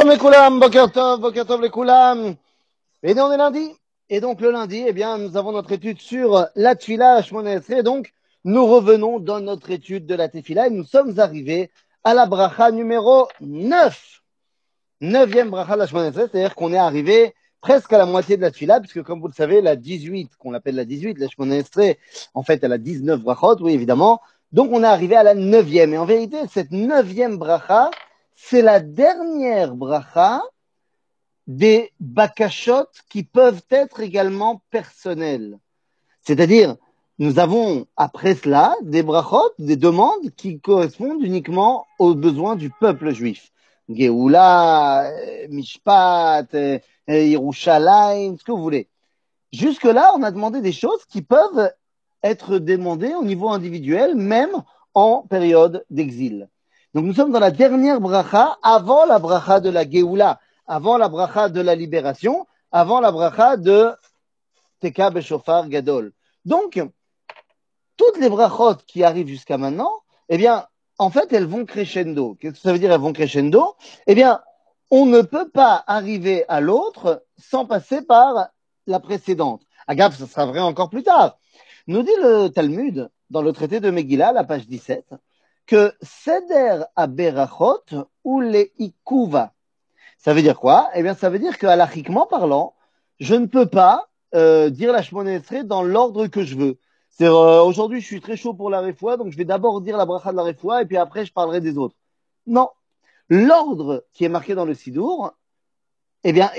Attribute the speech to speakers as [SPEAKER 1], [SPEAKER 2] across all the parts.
[SPEAKER 1] Shalom les Koulam, Boker Tov les Koulam. Et nous on est lundi. Et donc le lundi, eh bien, nous avons notre étude sur la Tfila Shmona Esrei. Donc, nous revenons dans notre étude de la Tefila et nous sommes arrivés à la bracha numéro 9. Neuvième bracha de la Shmona Esrei, c'est-à-dire qu'on est arrivé presque à la moitié de la Tfila, puisque comme vous le savez, la 18, qu'on appelle la 18, la Shmona Esrei, en fait, elle a 19 brachot, oui, évidemment. Donc, on est arrivé à la neuvième. Et en vérité, cette neuvième bracha, c'est la dernière bracha des bakashot qui peuvent être également personnelles. C'est-à-dire, nous avons après cela des brachot, des demandes qui correspondent uniquement aux besoins du peuple juif. Geoula, Mishpat, Yerushalayim, ce que vous voulez. Jusque-là, on a demandé des choses qui peuvent être demandées au niveau individuel, même en période d'exil. Donc nous sommes dans la dernière bracha avant la bracha de la Geoula, avant la bracha de la libération, avant la bracha de Teka Beshofar Gadol. Donc, toutes les brachot qui arrivent jusqu'à maintenant, eh bien, en fait, elles vont crescendo. Qu'est-ce que ça veut dire, elles vont crescendo? Eh bien, on ne peut pas arriver à l'autre sans passer par la précédente. Agave, ça sera vrai encore plus tard. Nous dit le Talmud, dans le traité de Megillah, la page 17, que Seder Aberachot ou les Ikuva. Ça veut dire quoi? Eh bien, ça veut dire qu'halachiquement parlant, je ne peux pas dire la Shmona Esrei dans l'ordre que je veux. C'est aujourd'hui, je suis très chaud pour la refoua, donc je vais d'abord dire la bracha de la refoua et puis après, je parlerai des autres. Non. L'ordre qui est marqué dans le Sidour, eh bien,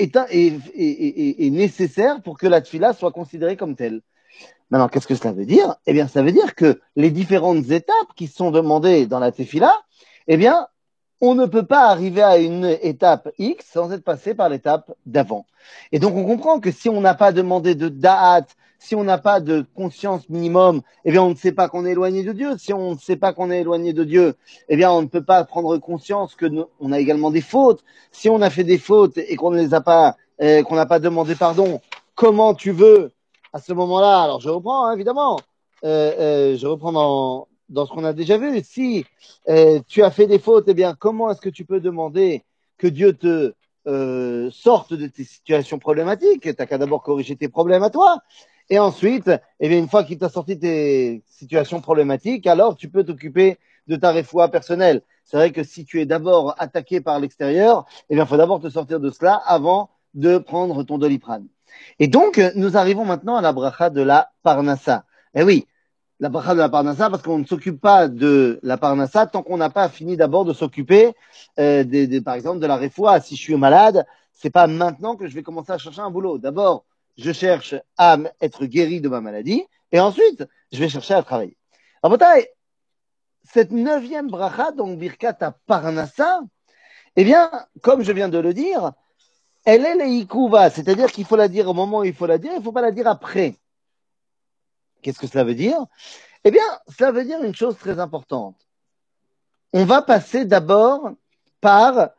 [SPEAKER 1] est nécessaire pour que la tfila soit considérée comme telle. Maintenant, qu'est-ce que cela veut dire? Eh bien, ça veut dire que les différentes étapes qui sont demandées dans la tefila, eh bien, on ne peut pas arriver à une étape X sans être passé par l'étape d'avant. Et donc, on comprend que si on n'a pas demandé de da'at, si on n'a pas de conscience minimum, eh bien, on ne sait pas qu'on est éloigné de Dieu. Si on ne sait pas qu'on est éloigné de Dieu, eh bien, on ne peut pas prendre conscience que on a également des fautes. Si on a fait des fautes et qu'on ne les a pas, qu'on n'a pas demandé pardon, comment tu veux à ce moment-là? Alors, je reprends, hein, évidemment. Je reprends dans ce qu'on a déjà vu. Si tu as fait des fautes, eh bien, comment est-ce que tu peux demander que Dieu te sorte de tes situations problématiques? Tu n'as qu'à d'abord corriger tes problèmes à toi. Et ensuite, eh bien, une fois qu'il t'a sorti tes situations problématiques, alors tu peux t'occuper de ta réfoua personnelle. C'est vrai que si tu es d'abord attaqué par l'extérieur, eh bien, il faut d'abord te sortir de cela avant de prendre ton doliprane. Et donc, nous arrivons maintenant à la bracha de la parnassa. Eh oui, la bracha de la parnassa, parce qu'on ne s'occupe pas de la parnassa tant qu'on n'a pas fini d'abord de s'occuper, par exemple, de la refoua. Si je suis malade, c'est pas maintenant que je vais commencer à chercher un boulot. D'abord, je cherche à être guéri de ma maladie, et ensuite, je vais chercher à travailler. Alors, cette neuvième bracha, donc Birkat à Parnassa, eh bien, comme je viens de le dire, elle est les ikuva, c'est-à-dire qu'il faut la dire au moment où il faut la dire, il ne faut pas la dire après. Qu'est-ce que cela veut dire? Eh bien, cela veut dire une chose très importante. On va passer d'abord par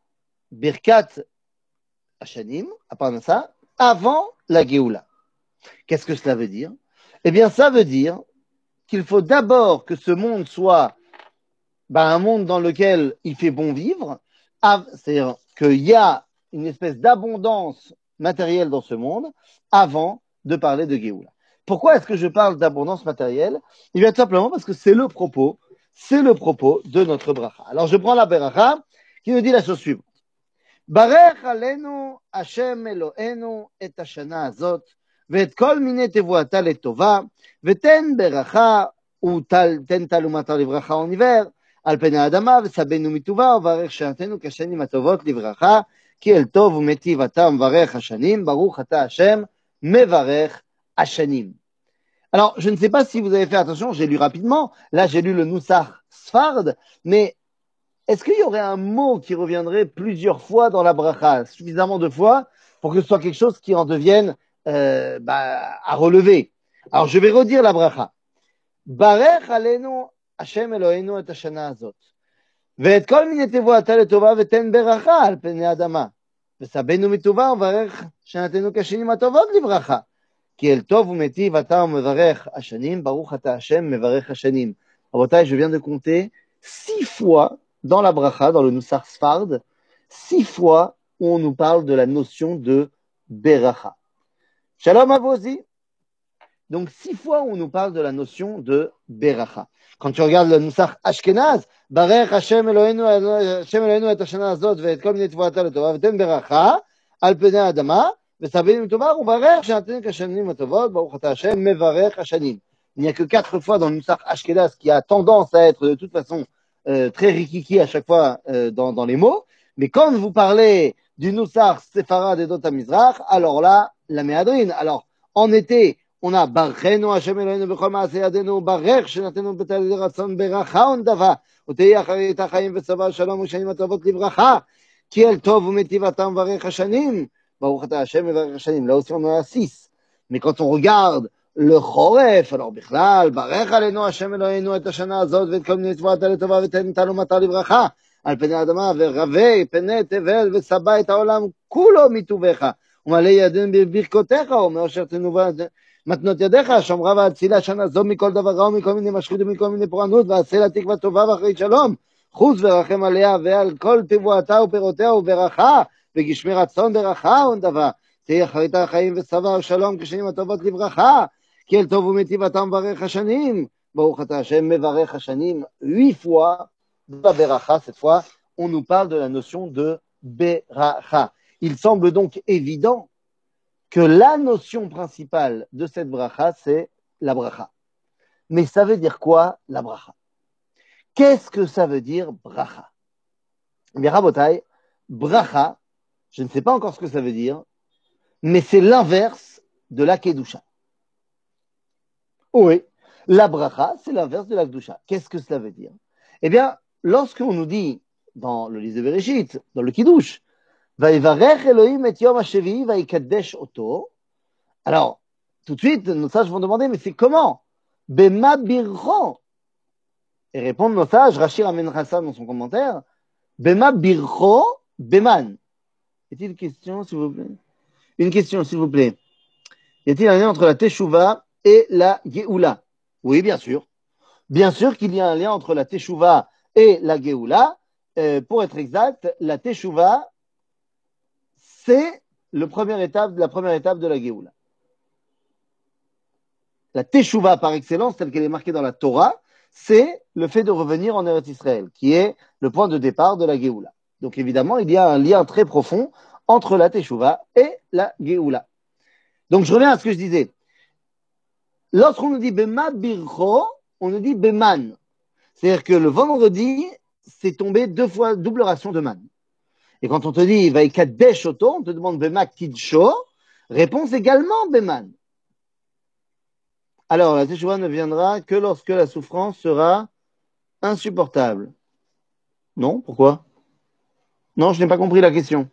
[SPEAKER 1] Birkat Hashanim, à part ça, avant la Géoula. Qu'est-ce que cela veut dire? Eh bien, ça veut dire qu'il faut d'abord que ce monde soit un monde dans lequel il fait bon vivre, c'est-à-dire qu'il y a une espèce d'abondance matérielle dans ce monde avant de parler de Géoula. Pourquoi est-ce que je parle d'abondance matérielle? Eh bien, tout simplement parce que c'est le propos de notre bracha. Alors, je prends la bracha qui nous dit la chose suivante. Barech alenu Hashem Eloheinu et hashana azot ואת כל מיני תבואתה לטובה, ותן ברכה ותן תלומתה לברכה וניבר על פני האדמה, וסבנו מטובה, וברך שנתנו כשנים הטובות לברכה, כי אל טוב ומטיב אתה מברך השנים, ברוך אתה השם, מברך השנים. Alors, je ne sais pas si vous avez fait attention, j'ai lu rapidement, là j'ai lu le Nusach Sfard, mais est-ce qu'il y aurait un mot qui reviendrait plusieurs fois dans la bracha, suffisamment de fois, pour que ce soit quelque chose qui en devienne à relever? Alors, je vais redire la bracha. Barech alenu Hashem Eloheinu et hashana azot. ואת כל מיני תבואתה לטובה ותן ברכה על פני האדמה. וסבנו מטובה וברך שנתנו כשנים הטובות לברכה. כי אל טוב ומיטיב אתה ומברך השנים, ברוך אתה השם מברך השנים. רבותיי, je viens de compter 6 fois dans la bracha, dans le Nusach Sfard, 6 fois où on nous parle de la notion de beracha. Shalom à vous aussi. Donc, 6 fois où on nous parle de la notion de beracha. Quand tu regardes le Nusach Ashkenaz, Barech Hashem Eloheinu et Hashana Azot ve'et kol minei tvoata l'tova v'ten beracha al pnei adama v'sabim l'tova u'barech she'aten kashanim l'tovot baruch ata Hashem mevarech hashanim. Il n'y a que 4 fois dans le Nusach Ashkenaz qui a tendance à être de toute façon très rikiki à chaque fois dans les mots. Mais quand vous parlez du Nusach Sefarad et Dota Mizrach, alors là, la méadrine. Alors, en été, on a Barchenu Hashem Eloheinu b'chol ma'aseh yadenu barech shenatenu b'tal ratzon beracha undava ותהי אחרית החיים וצבא שלום ושנים הטובות לברכה כי אל טוב ומטיבתם מברך השנים ברוך אתה השם מברך השנים. Là aussi on en a 6. Mais quand on regarde le חורף, alors בכלל ברך עלינו השם אלוהינו את השנה הזאת ואת כל מיני תבואתה לטובה ותן תלומתה לברכה על פני האדמה ורבה פני תבל וסבא את העולם כולו מטובך ומלא ידן בברכותיך אומר אשר תנובה מתנות ידיך, שומרה והצילה שנה זו מכל דבר רע ומכל מיני משחית ומכל מיני פורענות, ועשה לה תקווה טובה ואחרית שלום. חוץ ורחם עליה ועל כל תבואתה ופירותיה וברכה, וגשמי רצון ברכה ונדבה. תהי אחרית החיים ושבע ושלום כשנים הטובות לברכה, כי אל טוב ומטיבתה מברך השנים. ברוך אתה השם מברך השנים. 8 fois de la beracha, cette fois, on nous parle de la notion de beracha. Il semble donc évident que la notion principale de cette bracha, c'est la bracha. Mais ça veut dire quoi, la bracha? Qu'est-ce que ça veut dire, bracha? Eh bien, Rabotai, bracha, je ne sais pas encore ce que ça veut dire, mais c'est l'inverse de la kedusha. Oui, la bracha, c'est l'inverse de la kedusha. Qu'est-ce que cela veut dire? Eh bien, lorsqu'on nous dit, dans le livre de Bereshit, dans le kiddush, ויברך אלוהים את יום השביעי ויקדש אותו. Alors, tout de suite, nos sages vont demander, mais c'est comment? Bema bircho. Et répondent nos sages, Rashi ramène ça dans son commentaire, Bema bircho beman. Y a-t-il une question, s'il vous plaît? Une question, s'il vous plaît. Y a-t-il un lien entre la teshuva et la geoula? Oui, bien sûr. Bien sûr qu'il y a un lien entre la teshuva et la geoula. Pour être exact, la teshuva, c'est la première étape de la Géoula. La Teshuvah par excellence, telle qu'elle est marquée dans la Torah, c'est le fait de revenir en Eretz Israël, qui est le point de départ de la Géoula. Donc évidemment, il y a un lien très profond entre la Teshuvah et la Géoula. Donc je reviens à ce que je disais. Lorsqu'on nous dit Bema Bircho, on nous dit Beman. C'est-à-dire que le vendredi, c'est tombé 2 fois double ration de man. Et quand on te dit Vaikadesh Oto, on te demande Bema Kidsho, réponse également Beman. Alors, la Teshuvah ne viendra que lorsque la souffrance sera insupportable. Non, pourquoi? Non, je n'ai pas compris la question.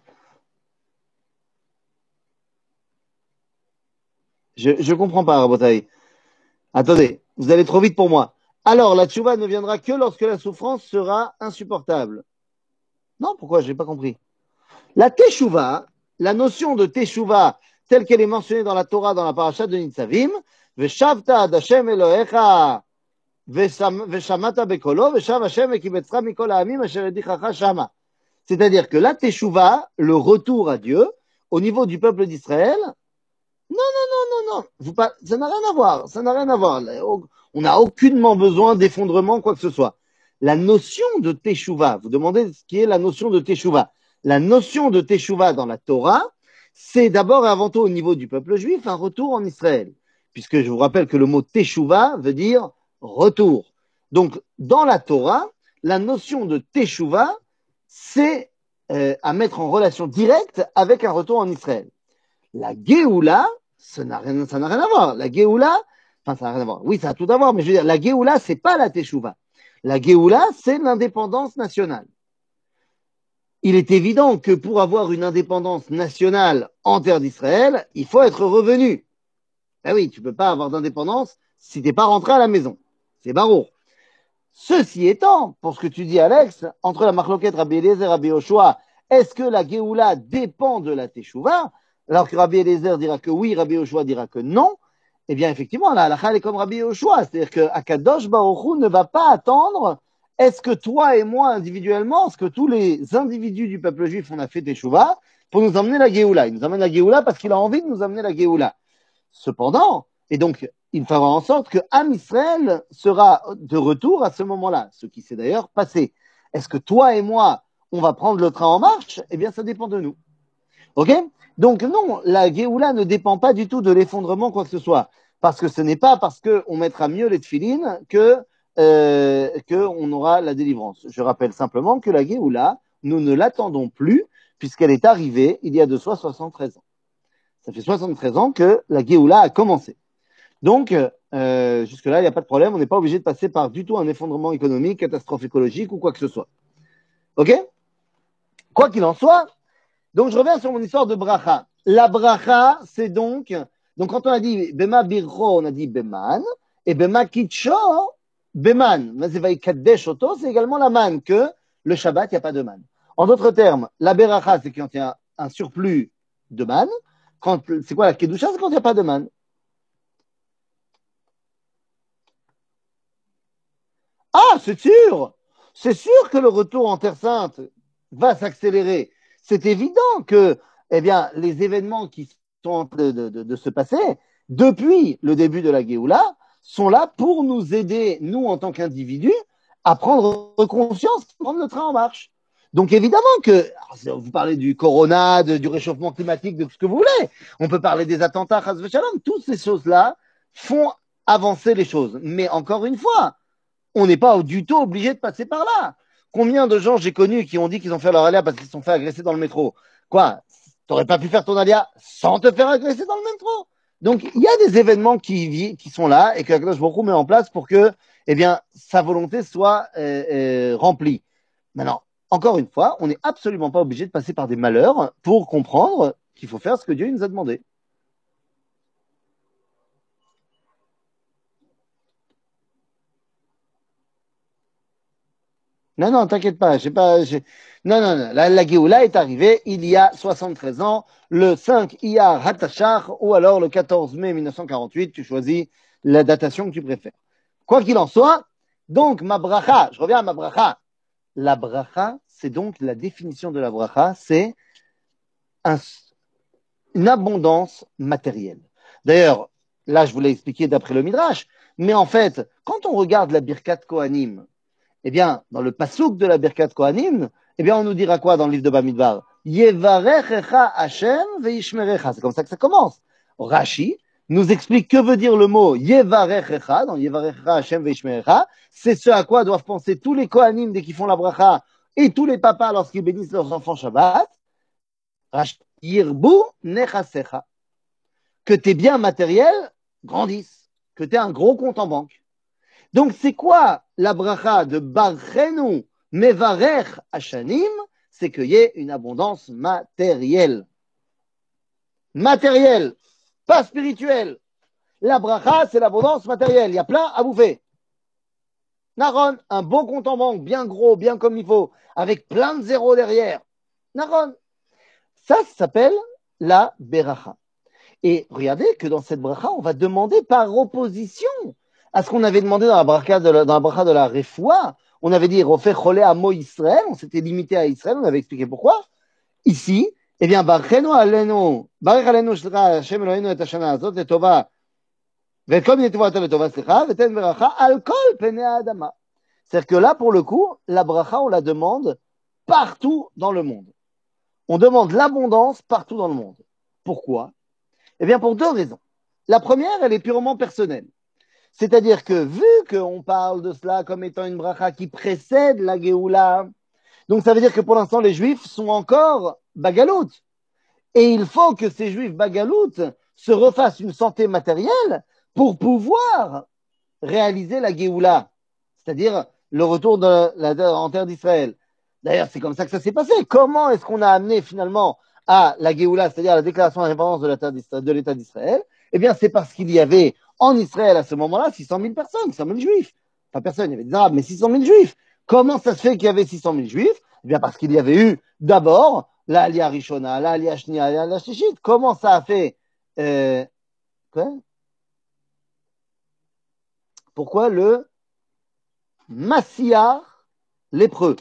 [SPEAKER 1] Je comprends pas, Rabotai. Attendez, vous allez trop vite pour moi. Alors, la Teshuvah ne viendra que lorsque la souffrance sera insupportable. Non, pourquoi? Je n'ai pas compris. La Teshuvah, la notion de Teshuvah, telle qu'elle est mentionnée dans la Torah, dans la paracha de Nitzavim, Veshavta ad Hashem Elohecha veshamata bekolo veshav Hashem vekibetzcha mikol ha'amim asher edichacha shama. C'est-à-dire que la Teshuvah, le retour à Dieu, au niveau du peuple d'Israël, non. Ça n'a rien à voir. Ça n'a rien à voir. On n'a aucunement besoin d'effondrement, quoi que ce soit. La notion de Teshuvah, vous demandez ce qui est la notion de Teshuvah. La notion de Teshuvah dans la Torah, c'est d'abord et avant tout au niveau du peuple juif un retour en Israël. Puisque je vous rappelle que le mot Teshuvah veut dire retour. Donc, dans la Torah, la notion de Teshuvah, c'est à mettre en relation directe avec un retour en Israël. La Géoula, ça n'a rien à voir. La Géoula, enfin, ça n'a rien à voir. Oui, ça a tout à voir, mais je veux dire, la Géoula, c'est pas la Teshuvah. La Géoula, c'est l'indépendance nationale. Il est évident que pour avoir une indépendance nationale en terre d'Israël, il faut être revenu. Ben oui, tu peux pas avoir d'indépendance si t'es pas rentré à la maison. C'est barreau. Ceci étant, pour ce que tu dis, Alex, entre la marloquette Rabbi Eliezer et Rabbi Yoshua, est-ce que la Géoula dépend de la Teshuvah? Alors que Rabbi Eliezer dira que oui, Rabbi Yoshua dira que non. Eh bien, effectivement, la halakha est comme Rabbi Yoshua. C'est-à-dire que Akadosh Baruch Hu ne va pas attendre est-ce que toi et moi individuellement, est-ce que tous les individus du peuple juif, on a fait teshuva pour nous emmener la Géoula? Il nous emmène la Géoula parce qu'il a envie de nous amener la Géoula. Cependant, et donc il fera en sorte que Am Israël sera de retour à ce moment-là, ce qui s'est d'ailleurs passé. Est-ce que toi et moi, on va prendre le train en marche? Eh bien, ça dépend de nous. OK? Donc non, la Géoula ne dépend pas du tout de l'effondrement, quoi que ce soit. Parce que ce n'est pas parce qu'on mettra mieux les tefilines qu'on aura la délivrance. Je rappelle simplement que la Géoula, nous ne l'attendons plus, puisqu'elle est arrivée il y a de soi 73 ans. Ça fait 73 ans que la Géoula a commencé. Donc, jusque-là, il n'y a pas de problème. On n'est pas obligé de passer par du tout un effondrement économique, catastrophe écologique ou quoi que ce soit. OK? Quoi qu'il en soit, donc je reviens sur mon histoire de bracha. La bracha, c'est donc quand on a dit Bema Bircho, on a dit Beman, et Bema Kitcho, Beman. Mazevai Kadesh Oto, c'est également la manne, que le Shabbat, il n'y a pas de manne. En d'autres termes, la beracha, c'est quand il y a un surplus de manne. C'est quoi la Kedusha? C'est quand il n'y a pas de manne. Ah, c'est sûr! C'est sûr que le retour en Terre Sainte va s'accélérer. C'est évident que, eh bien, les événements qui sont en train de se passer depuis le début de la Géoula sont là pour nous aider, nous, en tant qu'individus, à prendre conscience, à prendre le train en marche. Donc, évidemment que, vous parlez du corona, du réchauffement climatique, de tout ce que vous voulez. On peut parler des attentats, toutes ces choses-là font avancer les choses. Mais encore une fois, on n'est pas du tout obligé de passer par là. Combien de gens j'ai connus qui ont dit qu'ils ont fait leur alia parce qu'ils se sont fait agresser dans le métro? Quoi? T'aurais pas pu faire ton alia sans te faire agresser dans le métro? Donc, il y a des événements qui sont là et que Akadosh Baruch Hu met en place pour que, eh bien, sa volonté soit remplie. Maintenant, encore une fois, on n'est absolument pas obligé de passer par des malheurs pour comprendre qu'il faut faire ce que Dieu nous a demandé. Non, non, t'inquiète pas, j'ai pas, non, non, non, la Géoula est arrivée il y a 73 ans, le 5 Iyar Hatashar, ou alors le 14 mai 1948, tu choisis la datation que tu préfères. Quoi qu'il en soit, donc, ma bracha, je reviens à ma bracha. La bracha, c'est donc la définition de la bracha, c'est un, une abondance matérielle. D'ailleurs, là, je vous l'ai expliqué d'après le Midrash, mais en fait, quand on regarde la Birkat Kohanim, eh bien, dans le pasouk de la Birkat Kohanim, eh bien, on nous dira quoi dans le livre de Bamidbar? Yevarechecha Hashem veishmerecha. C'est comme ça que ça commence. Rashi nous explique que veut dire le mot Yevarechecha, dans Yevarechecha Hashem veishmerecha. C'est ce à quoi doivent penser tous les Kohanim dès qu'ils font la bracha et tous les papas lorsqu'ils bénissent leurs enfants Shabbat. Rashi, Yirbu nechasecha. Que tes biens matériels grandissent. Que tu aies un gros compte en banque. Donc, c'est quoi la bracha de Barchenu Mevarech Hashanim? C'est qu'il y ait une abondance matérielle. Matérielle, pas spirituelle. La bracha, c'est l'abondance matérielle. Il y a plein à bouffer. Naron, un bon compte en banque, bien gros, bien comme il faut, avec plein de zéros derrière. Naron. Ça s'appelle la beracha. Et regardez que dans cette bracha, on va demander par opposition à ce qu'on avait demandé dans la bracha de la Refoua. On avait dit refait cholé à Mo Israël, on s'était limité à Israël, on avait expliqué pourquoi. Ici, eh bien, Barchenu alenu, Barech alenu shlecha Hashem Eloheinu et hashana azot letova, ואת כל מיני טובותיו לטובה סליחה, ותן ברכה על כל פני האדמה. C'est-à-dire que là, pour le coup, la bracha, on la demande partout dans le monde. On demande l'abondance partout dans le monde. Pourquoi? Eh bien, pour deux raisons. La première, elle est purement personnelle. C'est-à-dire que vu qu'on parle de cela comme étant une bracha qui précède la Géoula, donc ça veut dire que pour l'instant, les Juifs sont encore bagalout. Et il faut que ces Juifs bagalout se refassent une santé matérielle pour pouvoir réaliser la Géoula, c'est-à-dire le retour en terre d'Israël. D'ailleurs, c'est comme ça que ça s'est passé. Comment est-ce qu'on a amené finalement à la Géoula, c'est-à-dire à la déclaration d'indépendance de l'État d'Israël? Eh bien, c'est parce qu'il y avait en Israël à ce moment-là 600 000 personnes, 600 000 juifs. Pas personne, il y avait des Arabes, mais 600 000 juifs. Comment ça se fait qu'il y avait 600 000 juifs? Eh bien, parce qu'il y avait eu d'abord la Aliyah Rishona, la Aliyah Shnia, la Aliyah Shishit. Comment ça a fait quoi? Pourquoi le Massiar lépreux.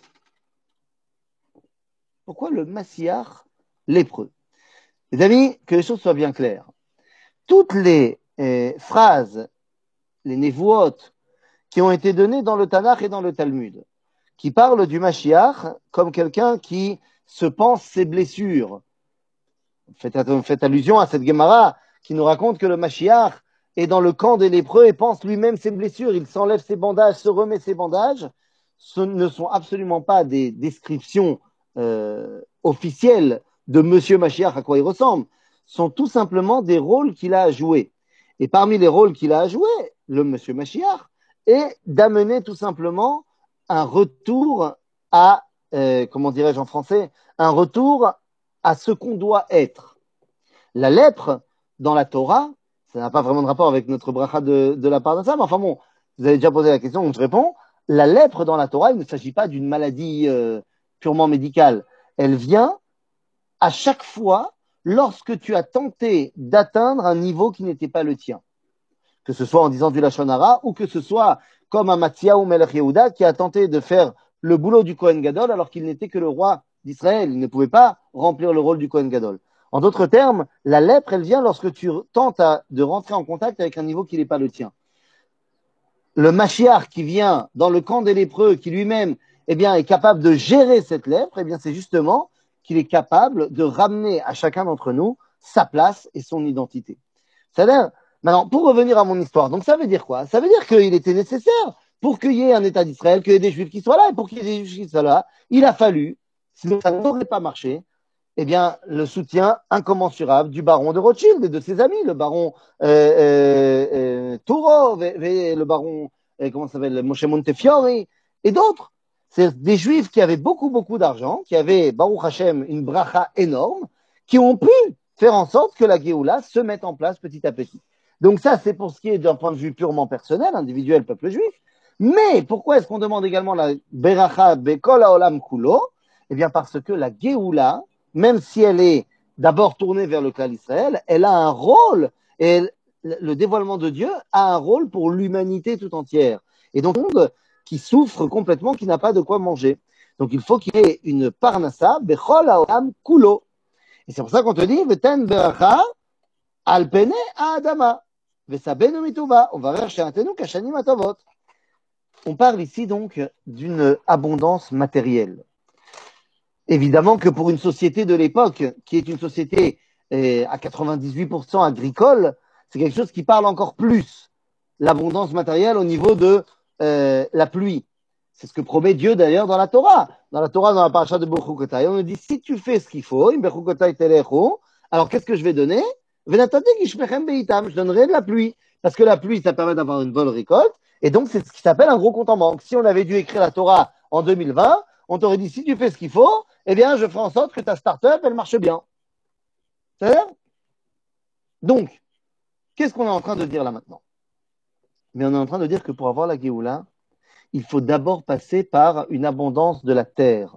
[SPEAKER 1] Pourquoi le Mashiach lépreux? Les amis, que les choses soient bien claires. Toutes les phrases, les névuot, qui ont été données dans le Tanakh et dans le Talmud, qui parlent du Mashiach comme quelqu'un qui se pense ses blessures. Faites allusion à cette Gemara qui nous raconte que le Mashiach est dans le camp des lépreux et pense lui-même ses blessures. Il s'enlève ses bandages, se remet ses bandages. Ce ne sont absolument pas des descriptions officielles de Monsieur Mashiach, à quoi il ressemble. Ce sont tout simplement des rôles qu'il a à jouer. Et parmi les rôles qu'il a à jouer, le Monsieur Mashiach est d'amener tout simplement un retour à, comment dirais-je en français, un retour à ce qu'on doit être. La lèpre, dans la Torah, ça n'a pas vraiment de rapport avec notre bracha de la part de ça, mais enfin bon, vous avez déjà posé la question, donc je réponds. La lèpre dans la Torah, il ne s'agit pas d'une maladie purement médicale. Elle vient à chaque fois lorsque tu as tenté d'atteindre un niveau qui n'était pas le tien. Que ce soit en disant du Lashon Hara ou que ce soit comme un Mathiyahu Melech Yehuda qui a tenté de faire le boulot du Kohen Gadol alors qu'il n'était que le roi d'Israël. Il ne pouvait pas remplir le rôle du Kohen Gadol. En d'autres termes, la lèpre, elle vient lorsque tu tentes de rentrer en contact avec un niveau qui n'est pas le tien. Le Mashiach qui vient dans le camp des lépreux, qui lui-même est capable de gérer cette lèpre, c'est justement qu'il est capable de ramener à chacun d'entre nous sa place et son identité. C'est-à-dire, maintenant, pour revenir à mon histoire, donc ça veut dire quoi? Ça veut dire qu'il était nécessaire pour qu'il y ait un État d'Israël, qu'il y ait des Juifs qui soient là, et pour qu'il y ait des Juifs qui soient là, il a fallu, sinon ça n'aurait pas marché, le soutien incommensurable du baron de Rothschild et de ses amis, le baron Tourov, et le baron, comment ça s'appelle, Moshe Montefiore, et d'autres. C'est des Juifs qui avaient beaucoup, beaucoup d'argent, qui avaient, Baruch Hashem, une bracha énorme, qui ont pu faire en sorte que la Géoula se mette en place petit à petit. Donc ça, c'est pour ce qui est d'un point de vue purement personnel, individuel, peuple juif. Mais pourquoi est-ce qu'on demande également la Beracha Bekol Haolam Kulo? Parce que la Géoula, même si elle est d'abord tournée vers le clan d'Israël, elle a un rôle, et le dévoilement de Dieu a un rôle pour l'humanité tout entière. Et donc, qui souffre complètement, qui n'a pas de quoi manger. Donc, il faut qu'il y ait une parnassa, bechol haolam kulo. Et c'est pour ça qu'on te dit, veten beracha al pene adama, vesabenu mituva, on va she'atenu kashanim atavot. On parle ici donc d'une abondance matérielle. Évidemment que pour une société de l'époque, qui est une société à 98% agricole, c'est quelque chose qui parle encore plus l'abondance matérielle au niveau de la pluie. C'est ce que promet Dieu d'ailleurs dans la Torah. Dans la Torah, dans la paracha de Bechukotai, on nous dit si tu fais ce qu'il faut, alors qu'est-ce que je vais donner? Je donnerai de la pluie. Parce que la pluie, ça permet d'avoir une bonne récolte. Et donc, c'est ce qui s'appelle un gros compte en banque. Si on avait dû écrire la Torah en 2020, on t'aurait dit si tu fais ce qu'il faut, je ferai en sorte que ta start-up, elle marche bien. C'est-à-dire? Donc, qu'est-ce qu'on est en train de dire là maintenant? Mais on est en train de dire que pour avoir la Géoula, il faut d'abord passer par une abondance de la terre,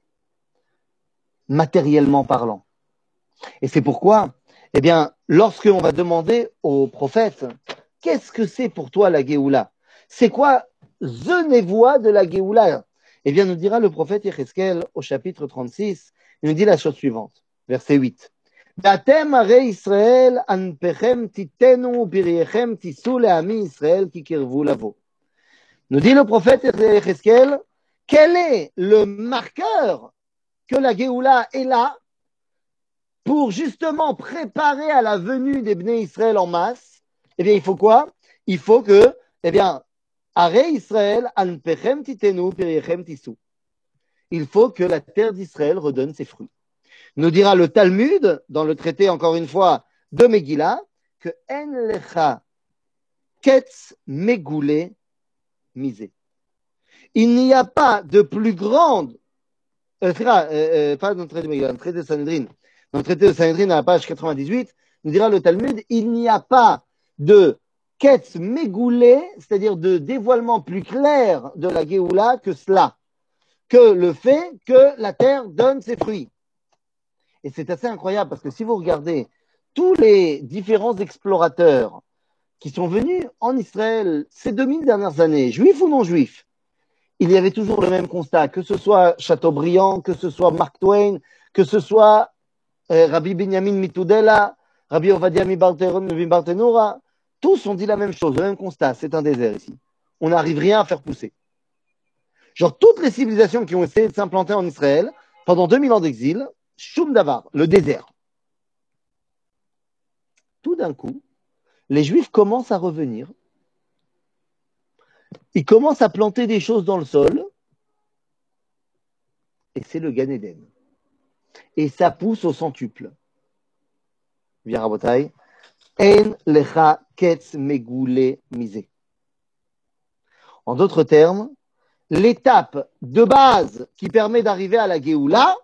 [SPEAKER 1] matériellement parlant. Et c'est pourquoi, lorsqu'on va demander au prophète, qu'est-ce que c'est pour toi la Géoula? C'est quoi the névoie de la Géoula? Nous dira le prophète Yecheskel au chapitre 36, il nous dit la chose suivante, verset 8. ואתם הרי ישראל ענפיכם תיתנו ובריאיכם תישאו לעמי ישראל כי קרבו לבוא. Nous dit le prophète Yecheskel, quel est le marqueur que la Géoula est là pour justement préparer à la venue des Bnei Israël en masse? Il faut quoi? Il faut que, Aré Israël, anpechem titenu, piriechem tissou. Il faut que la terre d'Israël redonne ses fruits. Nous dira le Talmud, dans le traité, encore une fois, de Megillah, que en lecha ketz megoulé misé. Il n'y a pas de plus grande, pas dans le traité de Megillah, dans le traité de Sanhedrin. Dans le traité de Sanhedrin, à la page 98, nous dira le Talmud, il n'y a pas de ketz megoulé, c'est-à-dire de dévoilement plus clair de la Géoula que cela, que le fait que la terre donne ses fruits. Et c'est assez incroyable parce que si vous regardez tous les différents explorateurs qui sont venus en Israël ces 2000 dernières années, juifs ou non juifs, il y avait toujours le même constat, que ce soit Chateaubriand, que ce soit Mark Twain, que ce soit Rabbi Binyamin Mitudela, Rabbi Ovadia Mibartenura, tous ont dit la même chose, le même constat, c'est un désert ici. On n'arrive rien à faire pousser. Genre, toutes les civilisations qui ont essayé de s'implanter en Israël, pendant 2000 ans d'exil, Shum Davar, le désert. Tout d'un coup, les Juifs commencent à revenir. Ils commencent à planter des choses dans le sol, et c'est le Gan Eden. Et ça pousse au centuple. Bien, Rabotai. En lecha ketz megoulé misé. En d'autres termes, l'étape de base qui permet d'arriver à la Géoula,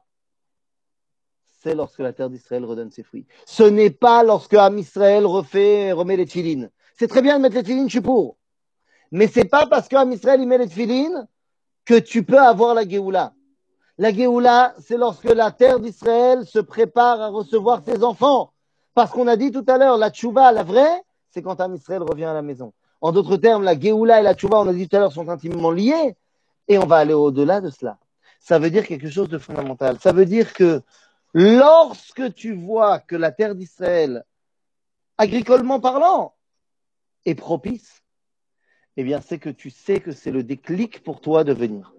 [SPEAKER 1] c'est lorsque la terre d'Israël redonne ses fruits. Ce n'est pas lorsque Am Israël remet les tefilines. C'est très bien de mettre les tefilines, je suis pour. Mais c'est pas parce qu'Am Israël il met les tefilines que tu peux avoir la Géoula. La Géoula, c'est lorsque la terre d'Israël se prépare à recevoir ses enfants. Parce qu'on a dit tout à l'heure, la tchouva, la vraie, c'est quand Am Israël revient à la maison. En d'autres termes, la Géoula et la tchouva, on a dit tout à l'heure, sont intimement liées. Et on va aller au-delà de cela. Ça veut dire quelque chose de fondamental. Ça veut dire que lorsque tu vois que la terre d'Israël, agricolement parlant, est propice, eh bien, c'est que tu sais que c'est le déclic pour toi de venir.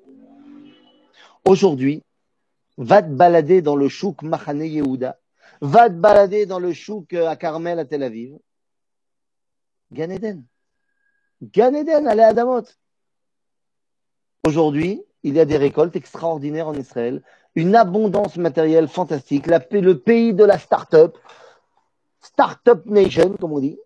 [SPEAKER 1] Aujourd'hui, va te balader dans le chouk Machane Yehuda, va te balader dans le chouk à Carmel à Tel Aviv. Gan Eden. Gan Eden, allez à Damot. Aujourd'hui, il y a des récoltes extraordinaires en Israël, une abondance matérielle fantastique, le pays de la start-up nation, comme on dit,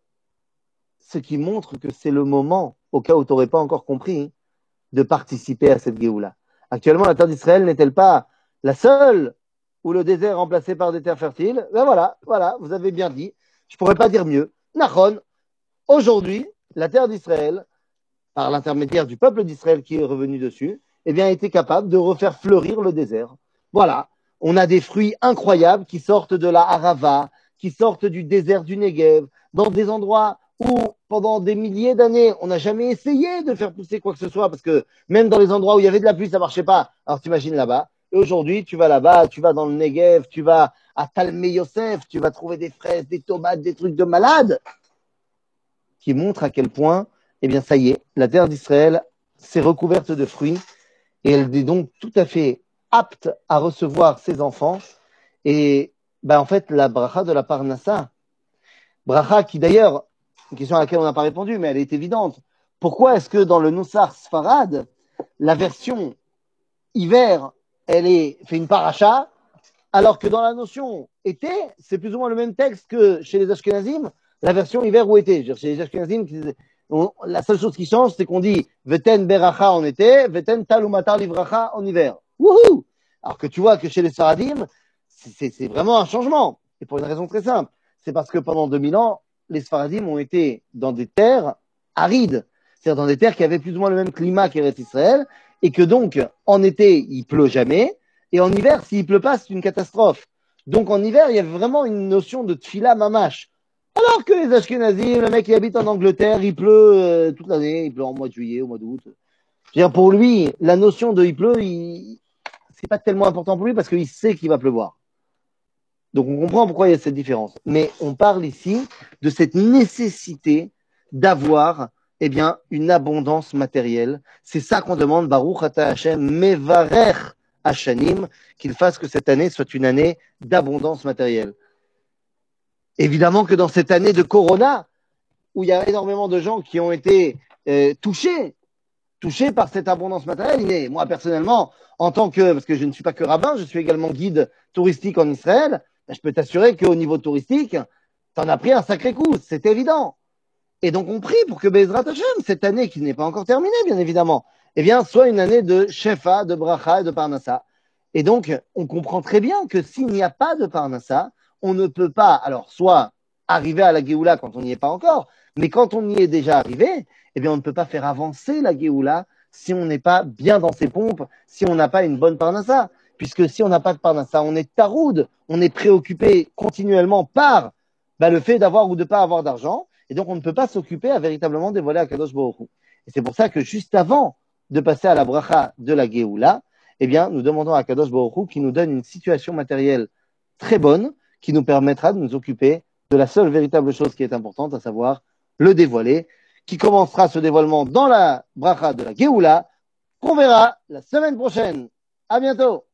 [SPEAKER 1] ce qui montre que c'est le moment, au cas où tu n'aurais pas encore compris, de participer à cette Géoula. Actuellement, la terre d'Israël n'est-elle pas la seule où le désert est remplacé par des terres fertiles? Ben voilà, vous avez bien dit. Je ne pourrais pas dire mieux. Nachon, aujourd'hui, la terre d'Israël, par l'intermédiaire du peuple d'Israël qui est revenu dessus, eh bien, a été capable de refaire fleurir le désert. Voilà. On a des fruits incroyables qui sortent de la Harava, qui sortent du désert du Negev, dans des endroits où, pendant des milliers d'années, on n'a jamais essayé de faire pousser quoi que ce soit, parce que même dans les endroits où il y avait de la pluie, ça ne marchait pas. Alors, t'imagines là-bas. Et aujourd'hui, tu vas là-bas, tu vas dans le Negev, tu vas à Talmé Yosef, tu vas trouver des fraises, des tomates, des trucs de malade, qui montrent à quel point, eh bien, ça y est, la terre d'Israël s'est recouverte de fruits et elle est donc tout à fait apte à recevoir ses enfants. Et ben, en fait, la bracha de la Parnassa, bracha qui d'ailleurs, une question à laquelle on n'a pas répondu, mais elle est évidente. Pourquoi est-ce que dans le Nusar Sfarad, la version hiver, fait une paracha, alors que dans la notion été, c'est plus ou moins le même texte que chez les Ashkenazim, la version hiver ou été. Chez les Ashkenazim, la seule chose qui change, c'est qu'on dit Veten Beracha en été, Veten Talumatar Livracha en hiver. Wouhou! Alors que tu vois que chez les Sfaradim, c'est vraiment un changement. Et pour une raison très simple. C'est parce que pendant 2000 ans, les Sfaradim ont été dans des terres arides. C'est-à-dire dans des terres qui avaient plus ou moins le même climat qu'Eretz Israël. Et que donc, en été, il pleut jamais. Et en hiver, s'il pleut pas, c'est une catastrophe. Donc en hiver, il y avait vraiment une notion de tfila mamash. Alors que les Ashkenazim, le mec qui habite en Angleterre, il pleut toute l'année, il pleut en mois de juillet, au mois d'août. Je veux dire, pour lui, la notion de il pleut, c'est pas tellement important pour lui parce qu'il sait qu'il va pleuvoir. Donc on comprend pourquoi il y a cette différence. Mais on parle ici de cette nécessité d'avoir eh bien, une abondance matérielle. C'est ça qu'on demande, Baruch Ata Hashem, Mevarer Hashanim, qu'il fasse que cette année soit une année d'abondance matérielle. Évidemment que dans cette année de Corona, où il y a énormément de gens qui ont été touchés par cette abondance matérielle, mais moi personnellement, en tant que, parce que je ne suis pas que rabbin, je suis également guide touristique en Israël, je peux t'assurer qu'au niveau touristique, t'en as pris un sacré coup, c'est évident. Et donc on prie pour que Bezrat Hashem, cette année qui n'est pas encore terminée, bien évidemment, eh bien, soit une année de Shefa, de Bracha et de Parnassa. Et donc, on comprend très bien que s'il n'y a pas de Parnassa, on ne peut pas, alors, soit arriver à la Géoula quand on n'y est pas encore, mais quand on y est déjà arrivé, eh bien, on ne peut pas faire avancer la Géoula si on n'est pas bien dans ses pompes, si on n'a pas une bonne Parnassa. Puisque si on n'a pas de Parnassa, on est taroud, on est préoccupé continuellement par le fait d'avoir ou de ne pas avoir d'argent, et donc on ne peut pas s'occuper à véritablement dévoiler à Kadosh Baruch Hu. Et c'est pour ça que juste avant de passer à la bracha de la Géoula, eh bien, nous demandons à Kadosh Baruch Hu qui nous donne une situation matérielle très bonne, qui nous permettra de nous occuper de la seule véritable chose qui est importante, à savoir le dévoiler, qui commencera ce dévoilement dans la bracha de la Géoula, qu'on verra la semaine prochaine. À bientôt!